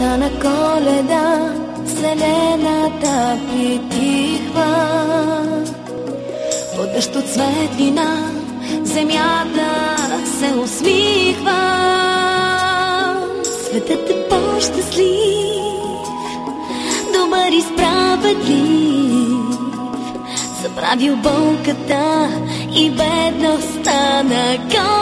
Стана Коледа, вселената притихва. Под дъжд от светлина земята се усмихва. Светът е по-щастлив, добър и справедлив, забравил болката и бедността на Коледа.